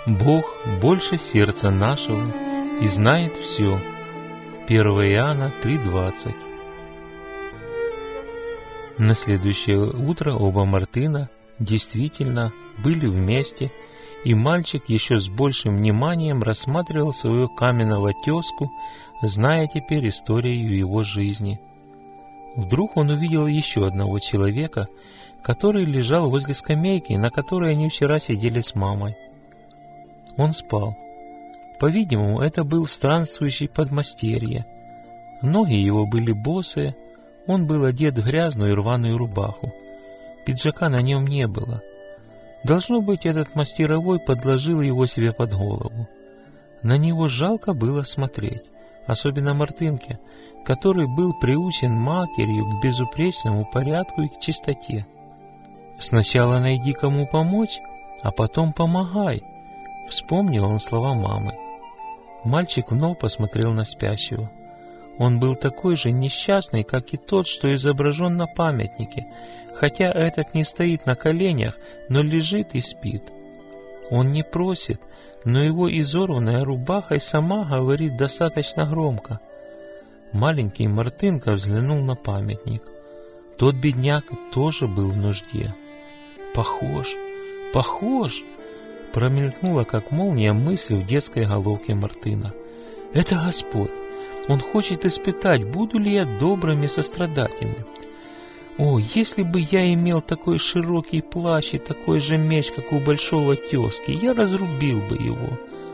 Бог больше сердца нашего и знает все. 1 Иоанна 3:20. На следующее утро оба Мартына действительно были вместе, и мальчик еще с большим вниманием рассматривал своего каменного тезку, зная теперь историю его жизни. Вдруг он увидел еще одного человека, который лежал возле скамейки, на которой они вчера сидели с мамой. Он спал. По-видимому, это был странствующий подмастерье. Ноги его были босые, он был одет в грязную и рваную рубаху. Пиджака на нем не было. Должно быть, этот мастеровой подложил его себе под голову. На него жалко было смотреть, особенно Мартынке, который был приучен матерью к безупречному порядку и к чистоте. «Сначала найди, кому помочь, а потом помогай», — вспомнил он слова мамы. Мальчик вновь посмотрел на спящего. Он был такой же несчастный, как и тот, что изображен на памятнике, хотя этот не стоит на коленях, но лежит и спит. Он не просит, но его изорванная рубаха и сама говорит достаточно громко. Маленький Мартынка взглянул на памятник. Тот бедняк тоже был в нужде. «Похож!» Промелькнула, как молния, мысль в детской головке Мартына. «Это Господь! Он хочет испытать, буду ли я добрым и сострадательным. О, если бы я имел такой широкий плащ и такой же меч, как у большого тезки, я разрубил бы его.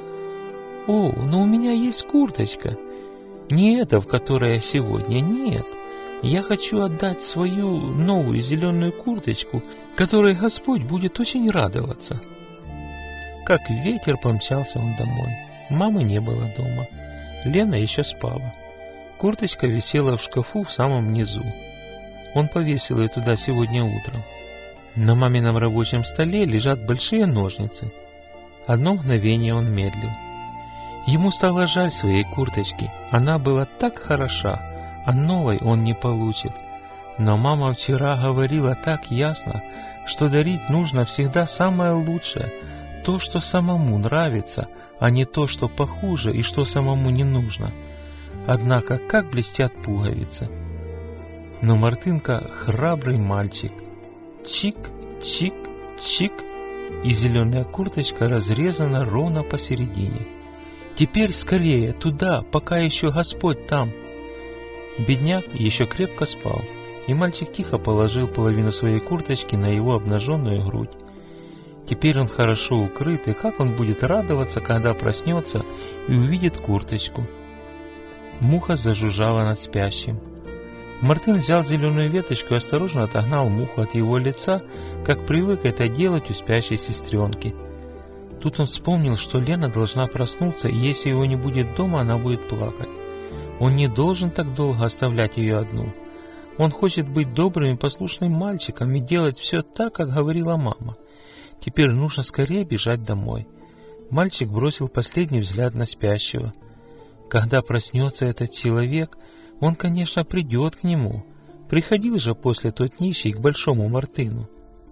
О, но у меня есть курточка. Не эта, в которой я сегодня, нет. Я хочу отдать свою новую зеленую курточку, которой Господь будет очень радоваться». Как ветер помчался он домой. Мамы не было дома. Лена еще спала. Курточка висела в шкафу в самом низу. Он повесил ее туда сегодня утром. На мамином рабочем столе лежат большие ножницы. Одно мгновение он медлил. Ему стало жаль своей курточки. Она была так хороша, а новой он не получит. Но мама вчера говорила так ясно, что дарить нужно всегда самое лучшее, то, что самому нравится, а не то, что похуже и что самому не нужно. Однако, как блестят пуговицы. Но Мартынка храбрый мальчик. Чик, чик, чик, и зеленая курточка разрезана ровно посередине. Теперь скорее туда, пока еще Господь там. Бедняк еще крепко спал, и мальчик тихо положил половину своей курточки на его обнаженную грудь. Теперь он хорошо укрыт, и как он будет радоваться, когда проснется и увидит курточку. Муха зажужжала над спящим. Мартын взял зеленую веточку и осторожно отогнал муху от его лица, как привык это делать у спящей сестренки. Тут он вспомнил, что Лена должна проснуться, и если его не будет дома, она будет плакать. Он не должен так долго оставлять ее одну. Он хочет быть добрым и послушным мальчиком и делать все так, как говорила мама. Теперь нужно скорее бежать домой. Мальчик бросил последний взгляд на спящего. Когда проснется этот человек, он, конечно, придет к нему. Приходил же после тот нищий к большому Мартыну.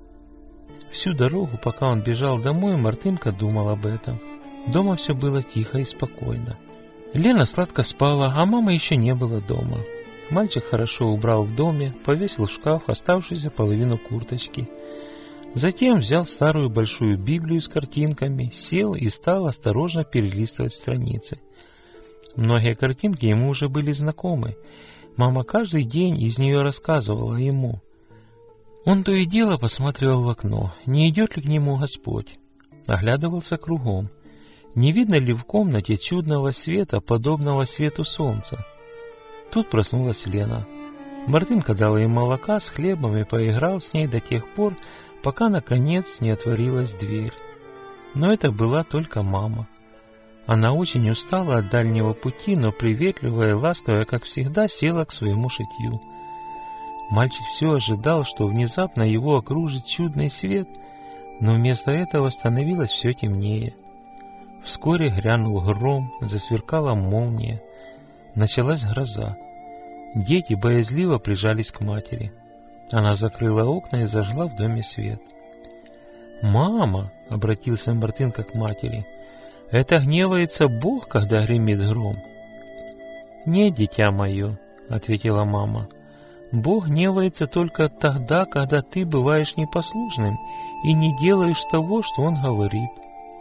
Всю дорогу, пока он бежал домой, Мартынка думал об этом. Дома все было тихо и спокойно. Лена сладко спала, а мамы еще не было дома. Мальчик хорошо убрал в доме, повесил в шкаф оставшуюся половину курточки. Затем взял старую большую Библию с картинками, сел и стал осторожно перелистывать страницы. Многие картинки ему уже были знакомы. Мама каждый день из нее рассказывала ему. Он то и дело посматривал в окно, не идет ли к нему Господь. Оглядывался кругом. Не видно ли в комнате чудного света, подобного свету солнца? Тут проснулась Лена. Мартынка дала ей молока с хлебом и поиграл с ней до тех пор, пока, наконец, не отворилась дверь. Но это была только мама. Она очень устала от дальнего пути, но приветливая и ласковая, как всегда, села к своему шитью. Мальчик все ожидал, что внезапно его окружит чудный свет, но вместо этого становилось все темнее. Вскоре грянул гром, засверкала молния. Началась гроза. Дети боязливо прижались к матери. Она закрыла окна и зажгла в доме свет. «Мама!» — обратился Мартынка к матери. «Это гневается Бог, когда гремит гром?» «Нет, дитя мое», — ответила мама. «Бог гневается только тогда, когда ты бываешь непослушным и не делаешь того, что Он говорит».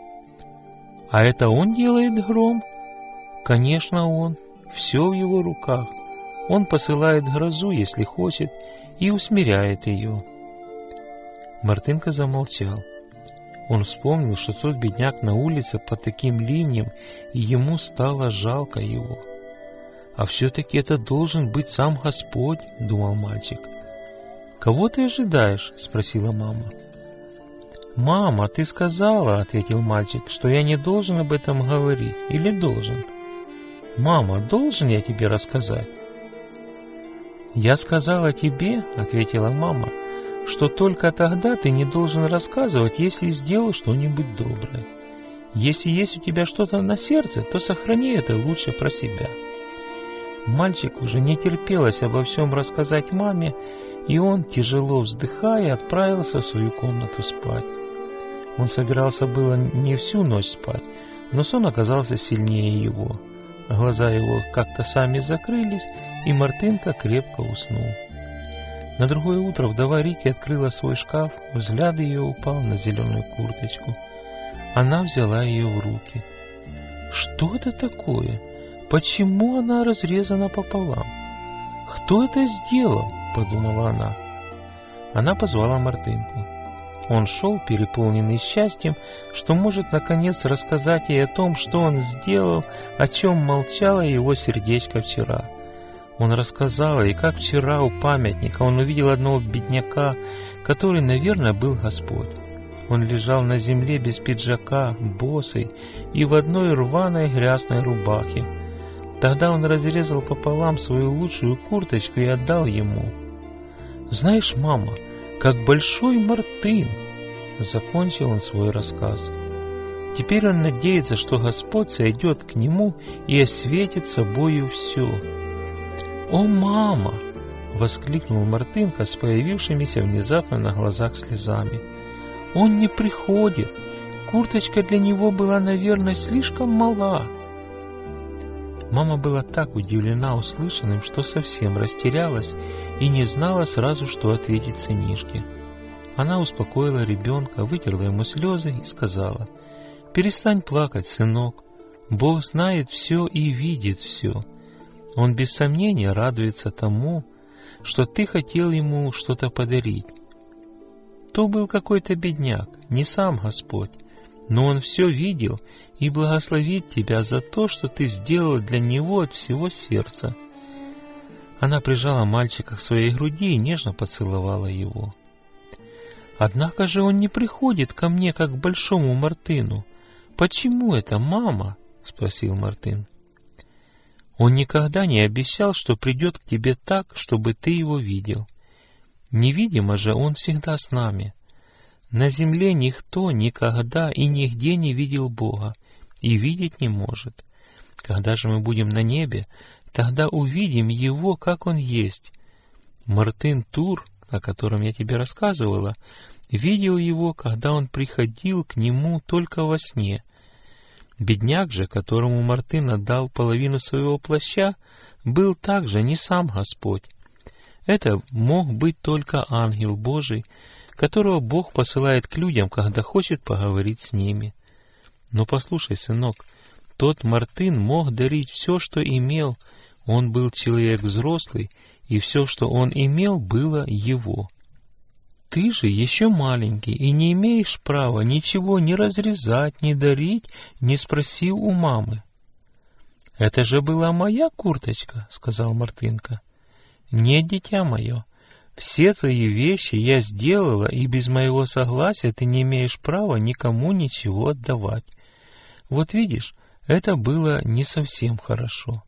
«А это Он делает гром?» «Конечно, Он. Все в Его руках. Он посылает грозу, если хочет, и усмиряет ее». Мартынка замолчал. Он вспомнил, что тот бедняк на улице под таким ливнем, и ему стало жалко его. «А все-таки это должен быть сам Господь», — думал мальчик. «Кого ты ожидаешь?» — спросила мама. «Мама, ты сказала, — ответил мальчик, — что я не должен об этом говорить. Или должен?» «Мама, должен я тебе рассказать?» «Я сказала тебе, — ответила мама, — что только тогда ты не должен рассказывать, если сделал что-нибудь доброе. Если есть у тебя что-то на сердце, то сохрани это лучше про себя». Мальчик уже не терпелось обо всем рассказать маме, и он, тяжело вздыхая, отправился в свою комнату спать. Он собирался было не всю ночь спать, но сон оказался сильнее его. Глаза его как-то сами закрылись, и Мартынка крепко уснул. На другое утро вдова Рики открыла свой шкаф, взгляд ее упал на зеленую курточку. Она взяла ее в руки. «Что это такое? Почему она разрезана пополам? Кто это сделал?» — подумала она. Она позвала Мартынку. Он шел, переполненный счастьем, что может наконец рассказать ей о том, что он сделал, о чем молчало его сердечко вчера. Он рассказал ей, как вчера у памятника он увидел одного бедняка, который, наверное, был Господь. Он лежал на земле без пиджака, босый и в одной рваной грязной рубахе. Тогда он разрезал пополам свою лучшую курточку и отдал ему. «Знаешь, мама, как большой Мартын!» Закончил он свой рассказ. Теперь он надеется, что Господь сойдет к нему и осветит собою все. «О, мама!» — воскликнул Мартынка с появившимися внезапно на глазах слезами. «Он не приходит. Курточка для него была, наверное, слишком мала». Мама была так удивлена услышанным, что совсем растерялась и не знала сразу, что ответить сынишке. Она успокоила ребенка, вытерла ему слезы и сказала: «Перестань плакать, сынок. Бог знает все и видит все. Он без сомнения радуется тому, что ты хотел ему что-то подарить. То был какой-то бедняк, не сам Господь, но он все видел и благословит тебя за то, что ты сделал для него от всего сердца». Она прижала мальчика к своей груди и нежно поцеловала его. «Однако же он не приходит ко мне, как к большому Мартыну. Почему это, мама?» — спросил Мартын. «Он никогда не обещал, что придет к тебе так, чтобы ты его видел. Невидимо же он всегда с нами. На земле никто никогда и нигде не видел Бога и видеть не может. Когда же мы будем на небе, тогда увидим Его, как Он есть. Мартын Тур, о котором я тебе рассказывала, видел его, когда он приходил к нему только во сне. Бедняк же, которому Мартын отдал половину своего плаща, был также не сам Господь. Это мог быть только ангел Божий, которого Бог посылает к людям, когда хочет поговорить с ними. Но послушай, сынок, тот Мартын мог дарить все, что имел. Он был человек взрослый, и все, что он имел, было его. Ты же еще маленький и не имеешь права ничего ни разрезать, ни дарить, не спросив у мамы. — Это же была моя курточка, — сказал Мартынка. — Нет, дитя мое, все твои вещи я сделала, и без моего согласия ты не имеешь права никому ничего отдавать. Вот видишь, это было не совсем хорошо.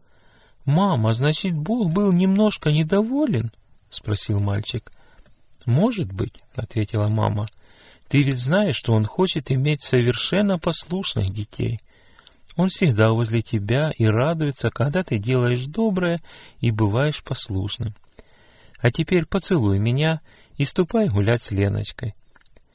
— Мама, значит, Бог был немножко недоволен? — спросил мальчик. — Может быть, — ответила мама. — Ты ведь знаешь, что Он хочет иметь совершенно послушных детей. Он всегда возле тебя и радуется, когда ты делаешь доброе и бываешь послушным. А теперь поцелуй меня и ступай гулять с Леночкой.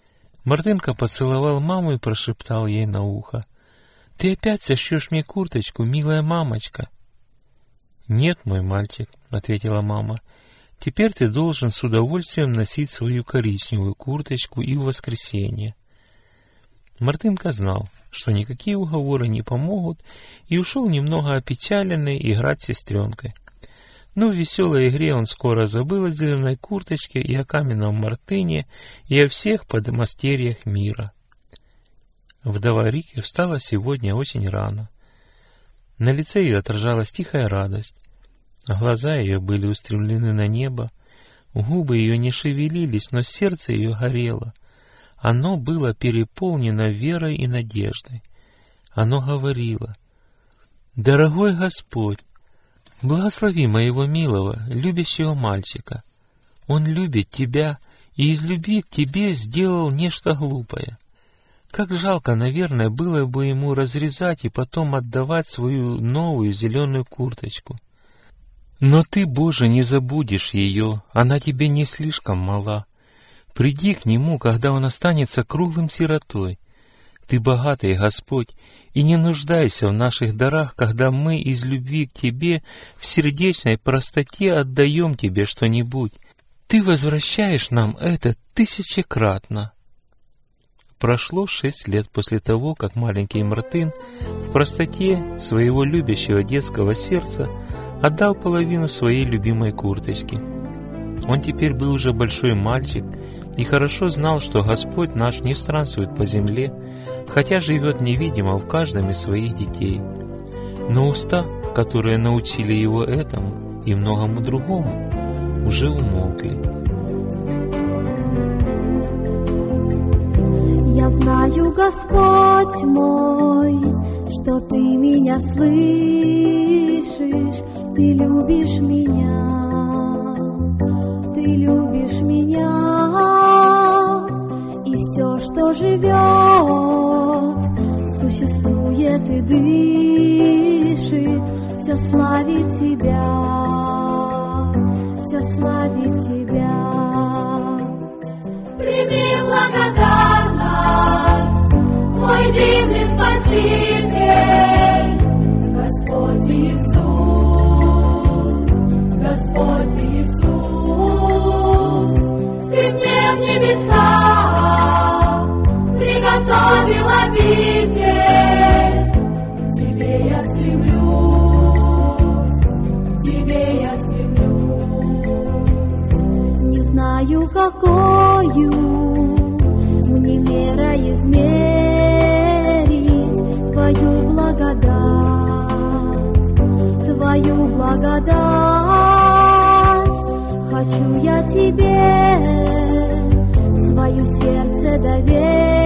Мартынка поцеловал маму и прошептал ей на ухо: «Ты опять сошьешь мне курточку, милая мамочка?» «Нет, мой мальчик», — ответила мама, — «теперь ты должен с удовольствием носить свою коричневую курточку и в воскресенье». Мартынка знал, что никакие уговоры не помогут, и ушел немного опечаленный играть с сестренкой. Но в веселой игре он скоро забыл о зеленой курточке и о каменном Мартыне, и о всех подмастерьях мира. Вдова Рики встала сегодня очень рано. На лице ее отражалась тихая радость. Глаза ее были устремлены на небо, губы ее не шевелились, но сердце ее горело. Оно было переполнено верой и надеждой. Оно говорило: «Дорогой Господь, благослови моего милого, любящего мальчика. Он любит Тебя и из любви к Тебе сделал нечто глупое. Как жалко, наверное, было бы ему разрезать и потом отдавать свою новую зеленую курточку. Но Ты, Боже, не забудешь ее, она Тебе не слишком мала. Приди к нему, когда он останется круглым сиротой. Ты богатый, Господь, и не нуждайся в наших дарах, когда мы из любви к Тебе в сердечной простоте отдаем Тебе что-нибудь. Ты возвращаешь нам это тысячекратно». Прошло 6 лет после того, как маленький Мартын в простоте своего любящего детского сердца отдал половину своей любимой курточки. Он теперь был уже большой мальчик и хорошо знал, что Господь наш не странствует по земле, хотя живет невидимо в каждом из своих детей. Но уста, которые научили его этому и многому другому, уже умолкли. Я знаю, Господь мой, что Ты меня слышишь, Ты любишь меня, Ты любишь меня, и все, что живет, существует и дышит, все славит Тебя, все славит Тебя. Прими благодарность, мой дивный Спаситель, Господь Иисус, Господь Иисус. Ты мне в небеса приготовил обитель, к Тебе я стремлюсь, к Тебе я стремлюсь. Не знаю, какую мне мера измерить Твою благодать, Твою благодать. Хочу я Тебе свое сердце доверить.